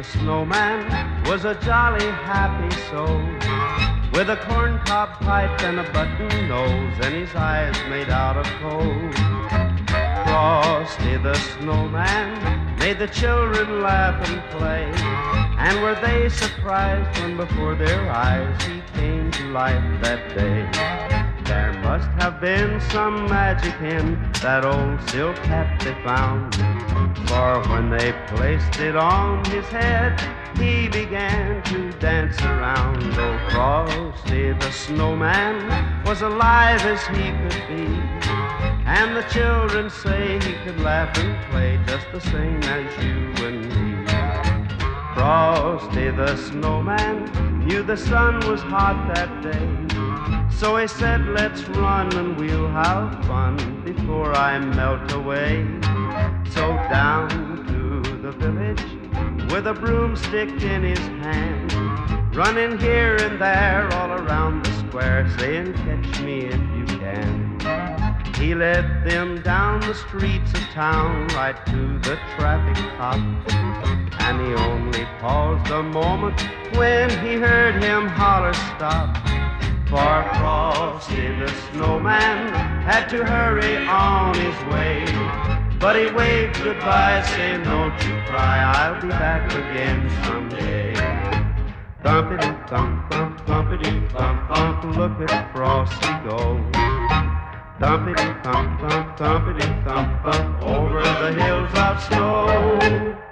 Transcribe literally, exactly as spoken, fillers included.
snowman was a jolly happy soul, with a corncob pipe and a button nose, and his eyes made out of coal. Frosty the snowman made the children laugh and play, and were they surprised when before their eyes he came to life that day. There must have been some magic in that old silk hat they found, for when they placed it on his head, he began to dance around. Oh, Frosty the snowman was alive as he could be, and the children say he could laugh and play just the same as you and me. Frosty the snowman knew the sun was hot that day, so he said, let's run and we'll have fun before I melt away. So down to the village with a broomstick in his hand, running here and there all around the square, saying, catch me if you can. He led them down the streets of town right to the traffic cop, and he only paused a moment when he heard him holler stop. For Frosty the snowman had to hurry on his way, but he waved goodbye, saying, don't you cry, I'll be back again someday. Thumpity-thump, thump, thumpity-thump, thump, look at Frosty go. Thumpity-thump, thump, thumpity-thump, thump, over the hills of snow.